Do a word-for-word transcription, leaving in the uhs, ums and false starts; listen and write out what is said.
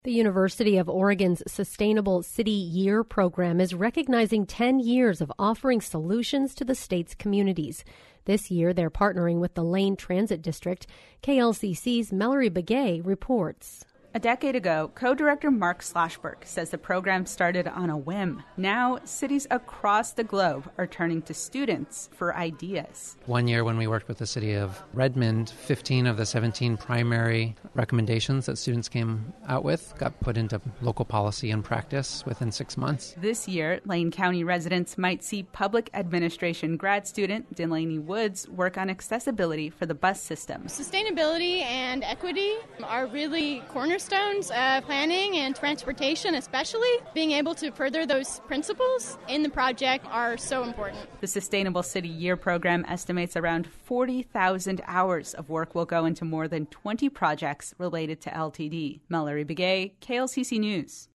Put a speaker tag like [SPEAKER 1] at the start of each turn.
[SPEAKER 1] The University of Oregon's Sustainable City Year program is recognizing ten years of offering solutions to the state's communities. This year, they're partnering with the Lane Transit District. K L C C's Mallory Begay reports.
[SPEAKER 2] A decade ago, co-director Mark Slashberg says the program started on a whim. Now, cities across the globe are turning to students for ideas.
[SPEAKER 3] One year when we worked with the city of Redmond, fifteen of the seventeen primary recommendations that students came out with got put into local policy and practice within six months.
[SPEAKER 2] This year, Lane County residents might see public administration grad student Delaney Woods work on accessibility for the bus system.
[SPEAKER 4] Sustainability and equity are really cornerstones of planning and transportation, especially. Being able to further those principles in the project are so important.
[SPEAKER 2] The Sustainable City Year program estimates around forty thousand hours of work will go into more than twenty projects related to L T D. Mallory Begay, K L C C News.